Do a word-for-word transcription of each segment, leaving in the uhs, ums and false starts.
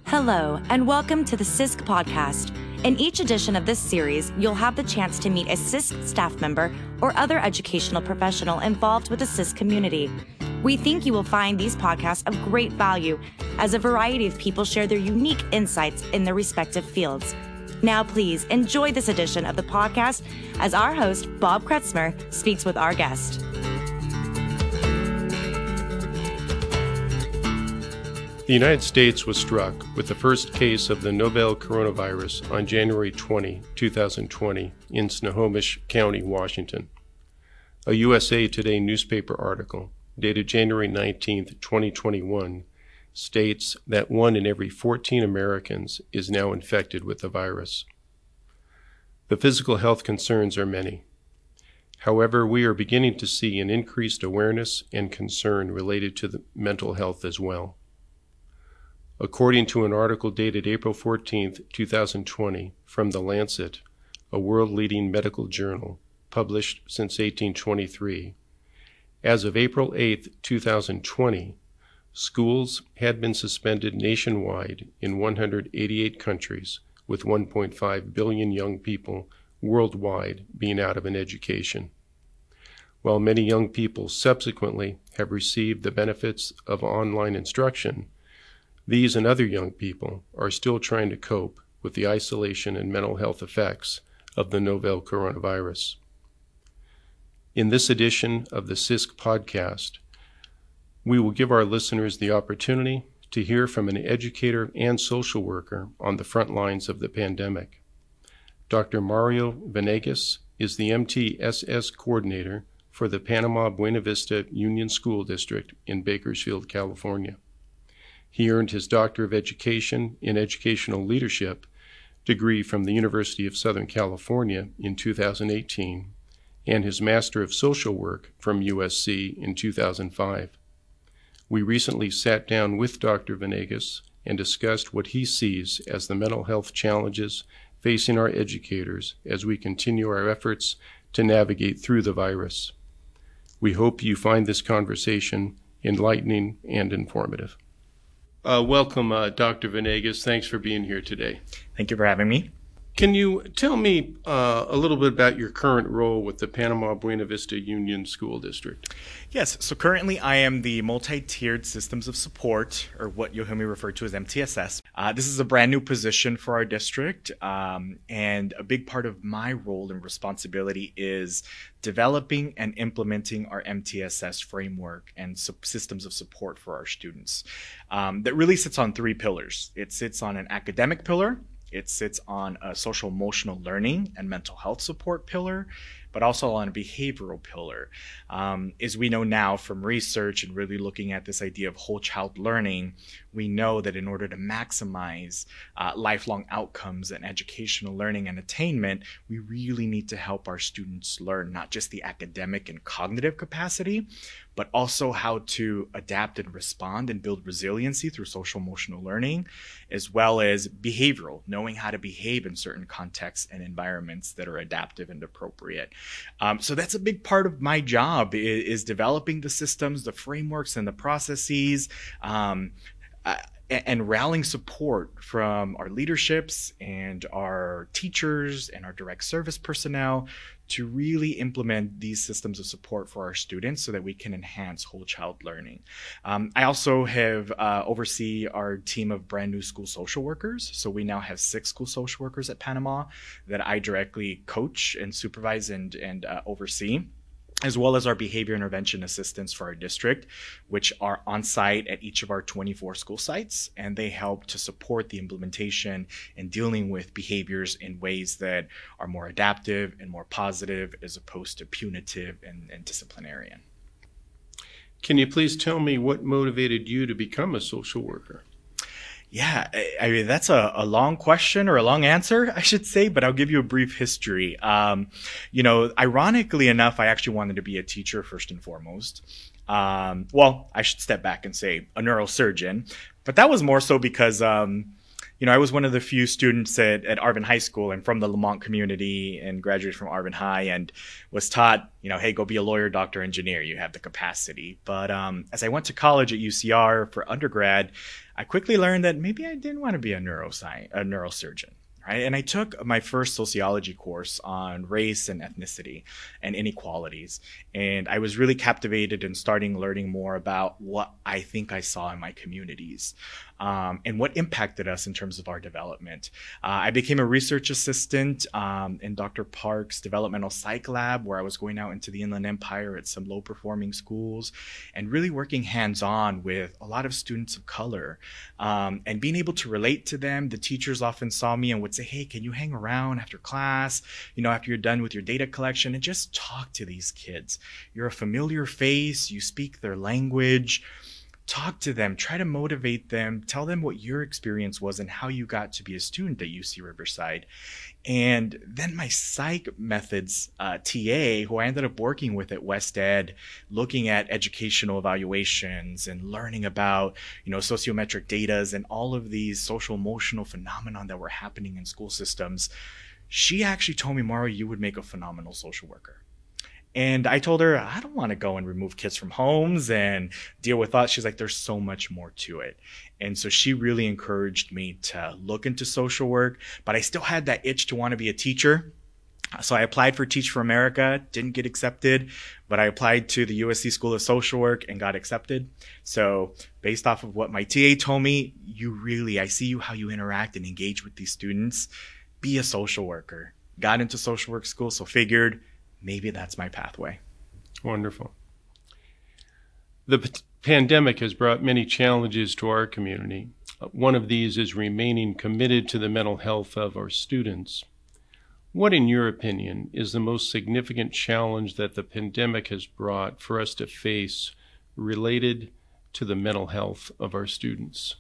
Hello, and welcome to the C I S C podcast. In each edition of this series, you'll have the chance to meet a C I S C staff member or other educational professional involved with the C I S C community. We think you will find these podcasts of great value as a variety of people share their unique insights in their respective fields. Now, please enjoy this edition of the podcast as our host, Bob Kretzmer, speaks with our guest. The United States was struck with the first case of the novel coronavirus on January twentieth, two thousand twenty in Snohomish County, Washington. A U S A Today newspaper article dated January nineteenth, twenty twenty-one states that one in every fourteen Americans is now infected with the virus. The physical health concerns are many. However, we are beginning to see an increased awareness and concern related to the mental health as well. According to an article dated April fourteenth, two thousand twenty from The Lancet, a world-leading medical journal published since eighteen twenty-three, as of April eighth, two thousand twenty, schools had been suspended nationwide in one hundred eighty-eight countries, with one point five billion young people worldwide being out of an education. While many young people subsequently have received the benefits of online instruction, these and other young people are still trying to cope with the isolation and mental health effects of the novel coronavirus. In this edition of the C I S C podcast, we will give our listeners the opportunity to hear from an educator and social worker on the front lines of the pandemic. Doctor Mario Venegas is the M T S S coordinator for the Panama Buena Vista Union School District in Bakersfield, California. He earned his Doctor of Education in Educational Leadership degree from the University of Southern California in two thousand eighteen and his Master of Social Work from U S C in two thousand five. We recently sat down with Doctor Venegas and discussed what he sees as the mental health challenges facing our educators as we continue our efforts to navigate through the virus. We hope you find this conversation enlightening and informative. Uh, welcome, uh, Doctor Venegas. Thanks for being here today. Thank you for having me. Can you tell me uh, a little bit about your current role with the Panama Buena Vista Union School District? Yes, so currently I am the multi-tiered systems of support, or what you'll hear me refer to as M T S S. Uh, this is a brand new position for our district, um, and a big part of my role and responsibility is developing and implementing our M T S S framework and sub- systems of support for our students. Um, that really sits on three pillars. It sits on an academic pillar, it sits on a social emotional learning and mental health support pillar, but also on a behavioral pillar. Um, as we know now from research and really looking at this idea of whole child learning, we know that in order to maximize uh, lifelong outcomes and educational learning and attainment, we really need to help our students learn not just the academic and cognitive capacity, but also how to adapt and respond and build resiliency through social emotional learning, as well as behavioral, knowing how to behave in certain contexts and environments that are adaptive and appropriate. Um, so that's a big part of my job is, is developing the systems, the frameworks, and the processes, um, uh, and rallying support from our leaderships and our teachers and our direct service personnel to really implement these systems of support for our students so that we can enhance whole child learning. Um, I also have uh, oversee our team of brand new school social workers. So we now have six school social workers at Panama that I directly coach and supervise and, and uh, oversee, as well as our behavior intervention assistants for our district, which are on site at each of our twenty-four school sites, and they help to support the implementation and dealing with behaviors in ways that are more adaptive and more positive as opposed to punitive and, and disciplinarian. Can you please tell me what motivated you to become a social worker? Yeah, I mean, that's a, a long question or a long answer, I should say, but I'll give you a brief history. Um, you know, ironically enough, I actually wanted to be a teacher first and foremost. Um, well, I should step back and say a neurosurgeon, but that was more so because, um, you know, I was one of the few students at, at Arvin High School. I'm from the Lamont community and graduated from Arvin High and was taught, you know, hey, go be a lawyer, doctor, engineer. You have the capacity. But um, as I went to college at U C R for undergrad, I quickly learned that maybe I didn't want to be a neuroscience, a neurosurgeon. Right? And I took my first sociology course on race and ethnicity and inequalities. And I was really captivated in starting learning more about what I think I saw in my communities um, and what impacted us in terms of our development. Uh, I became a research assistant um, in Doctor Park's developmental psych lab, where I was going out into the Inland Empire at some low performing schools and really working hands-on with a lot of students of color um, and being able to relate to them. The teachers often saw me and would say, hey, can you hang around after class, you know, after you're done with your data collection, and just talk to these kids. You're a familiar face, you speak their language. Talk to them, try to motivate them, tell them what your experience was and how you got to be a student at U C Riverside. And then my psych methods uh, T A, who I ended up working with at West Ed, looking at educational evaluations and learning about, you know, sociometric data and all of these social emotional phenomenon that were happening in school systems, she actually told me, Mauro, you would make a phenomenal social worker. And I told her, I don't want to go and remove kids from homes and deal with thoughts. She's like, there's so much more to it. And so she really encouraged me to look into social work, but I still had that itch to want to be a teacher. So I applied for Teach for America, didn't get accepted, but I applied to the U S C School of Social Work and got accepted. So based off of what my T A told me, you really, I see you how you interact and engage with these students. Be a social worker. Got into social work school, so figured maybe that's my pathway. Wonderful. The p- pandemic has brought many challenges to our community. One of these is remaining committed to the mental health of our students. What, in your opinion, is the most significant challenge that the pandemic has brought for us to face related to the mental health of our students?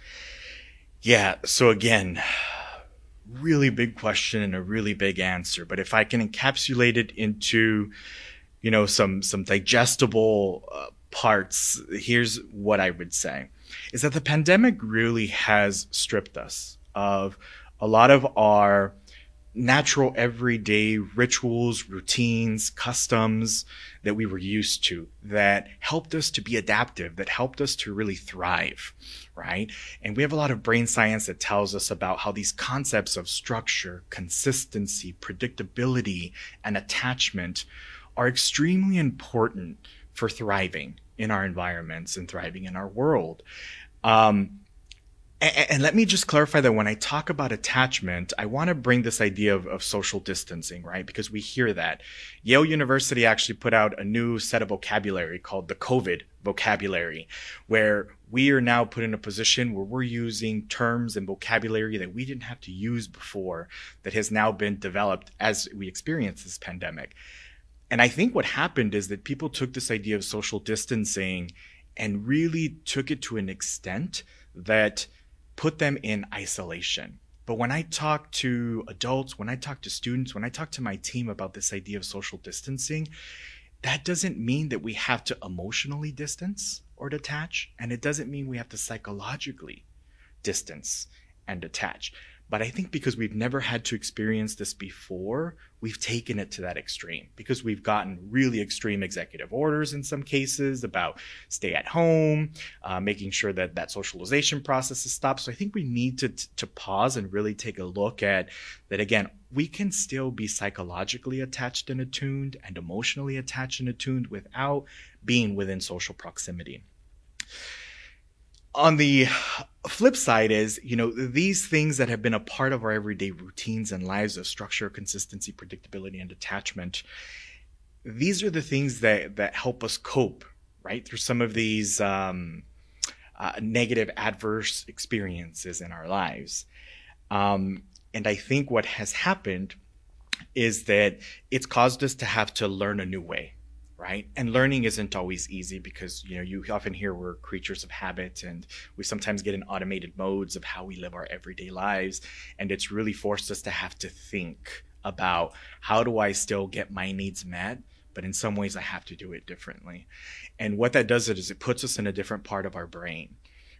Yeah, so again, really big question and a really big answer. But if I can encapsulate it into, you know, some some digestible uh, parts, here's what I would say, is that the pandemic really has stripped us of a lot of our natural everyday rituals, routines, customs that we were used to, that helped us to be adaptive, that helped us to really thrive, right? And we have a lot of brain science that tells us about how these concepts of structure, consistency, predictability, and attachment are extremely important for thriving in our environments and thriving in our world. Um, And, and let me just clarify that when I talk about attachment, I want to bring this idea of, of social distancing, right? Because we hear that. Yale University actually put out a new set of vocabulary called the COVID vocabulary, where we are now put in a position where we're using terms and vocabulary that we didn't have to use before, that has now been developed as we experience this pandemic. And I think what happened is that people took this idea of social distancing and really took it to an extent that put them in isolation. But when I talk to adults, when I talk to students, when I talk to my team about this idea of social distancing, that doesn't mean that we have to emotionally distance or detach, and it doesn't mean we have to psychologically distance and detach. But I think because we've never had to experience this before, we've taken it to that extreme, because we've gotten really extreme executive orders in some cases about stay at home, uh, making sure that that socialization process is stopped. So I think we need to, to pause and really take a look at that. Again, we can still be psychologically attached and attuned and emotionally attached and attuned without being within social proximity. On the flip side is, you know, these things that have been a part of our everyday routines and lives of structure, consistency, predictability, and detachment, these are the things that, that help us cope, right, through some of these um, uh, negative, adverse experiences in our lives. Um, and I think what has happened is that it's caused us to have to learn a new way. Right? And learning isn't always easy because, you know, you often hear we're creatures of habit, and we sometimes get in automated modes of how we live our everyday lives. And it's really forced us to have to think about, how do I still get my needs met? But in some ways I have to do it differently. And what that does is it puts us in a different part of our brain,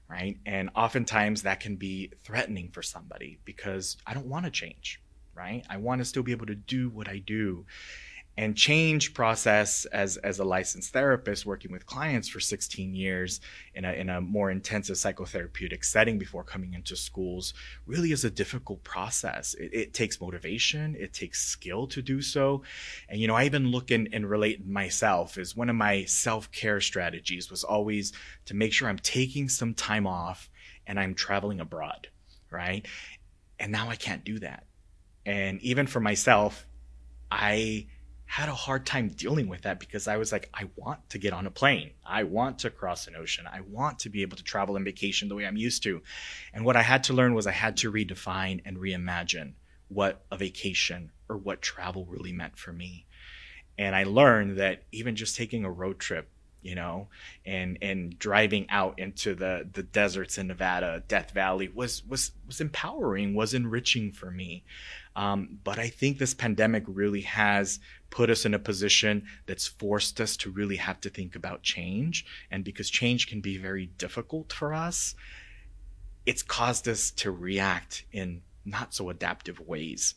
right? And oftentimes that can be threatening for somebody because I don't want to change, right? I want to still be able to do what I do. And change process as, as a licensed therapist working with clients for sixteen years in a, in a more intensive psychotherapeutic setting before coming into schools really is a difficult process. It, it takes motivation. It takes skill to do so. And, you know, I even look in and relate myself as one of my self-care strategies was always to make sure I'm taking some time off and I'm traveling abroad, right? And now I can't do that. And even for myself, I had a hard time dealing with that because I was like, I want to get on a plane. I want to cross an ocean. I want to be able to travel and vacation the way I'm used to. And what I had to learn was I had to redefine and reimagine what a vacation or what travel really meant for me. And I learned that even just taking a road trip, you know, and and driving out into the the deserts in Nevada, Death Valley was was was empowering, was enriching for me. Um, but I think this pandemic really has put us in a position that's forced us to really have to think about change. And because change can be very difficult for us, it's caused us to react in not so adaptive ways.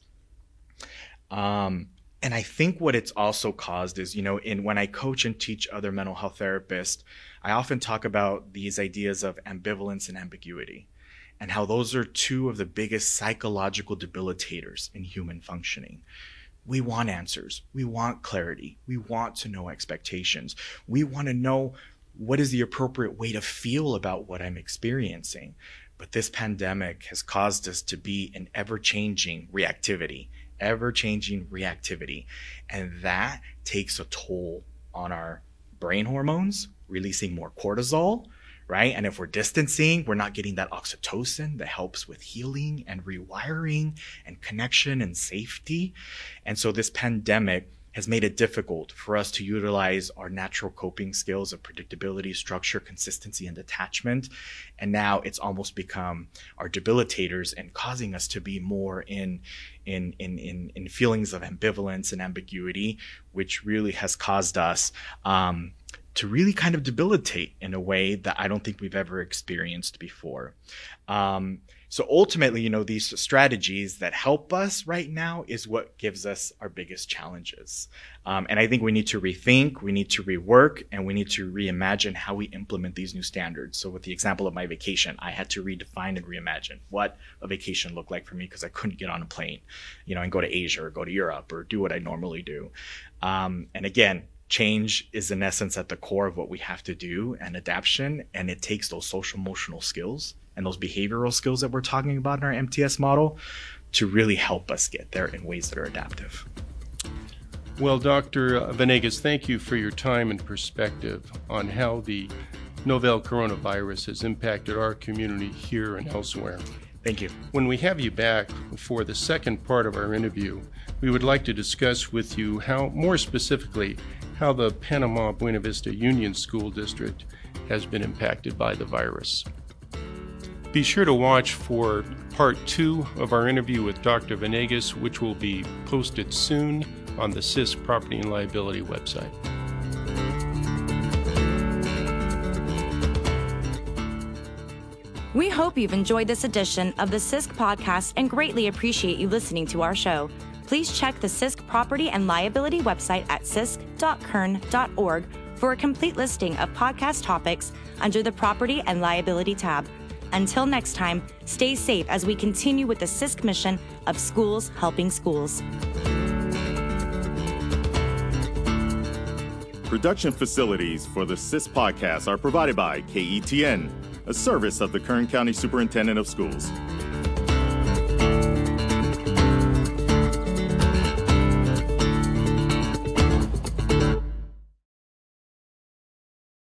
Um, and I think what it's also caused is, you know, in when I coach and teach other mental health therapists, I often talk about these ideas of ambivalence and ambiguity, and how those are two of the biggest psychological debilitators in human functioning. We want answers. We want clarity. We want to know expectations. We want to know what is the appropriate way to feel about what I'm experiencing. But this pandemic has caused us to be in ever-changing reactivity, ever-changing reactivity. And that takes a toll on our brain hormones, releasing more cortisol, right? And if we're distancing, we're not getting that oxytocin that helps with healing and rewiring and connection and safety. And so this pandemic has made it difficult for us to utilize our natural coping skills of predictability, structure, consistency, and detachment. And now it's almost become our debilitators and causing us to be more in, in, in, in, in feelings of ambivalence and ambiguity, which really has caused us, um, to really kind of debilitate in a way that I don't think we've ever experienced before. Um, so ultimately, you know, these strategies that help us right now is what gives us our biggest challenges. Um, and I think we need to rethink, we need to rework, and we need to reimagine how we implement these new standards. So with the example of my vacation, I had to redefine and reimagine what a vacation looked like for me because I couldn't get on a plane, you know, and go to Asia or go to Europe or do what I normally do. Um, and again, change is in essence at the core of what we have to do, and adaptation, and it takes those social emotional skills and those behavioral skills that we're talking about in our M T S model to really help us get there in ways that are adaptive. Well, Doctor Venegas, thank you for your time and perspective on how the novel coronavirus has impacted our community here and elsewhere. Thank you. When we have you back for the second part of our interview, we would like to discuss with you how, more specifically, how the Panama Buena Vista Union School District has been impacted by the virus. Be sure to watch for part two of our interview with Doctor Venegas, which will be posted soon on the C I S C Property and Liability website. We hope you've enjoyed this edition of the C I S C podcast and greatly appreciate you listening to our show. Please check the C I S C Property and Liability website at cisc dot kern dot org for a complete listing of podcast topics under the Property and Liability tab. Until next time, stay safe as we continue with the C I S C mission of schools helping schools. Production facilities for the C I S C podcast are provided by K E T N, a service of the Kern County Superintendent of Schools.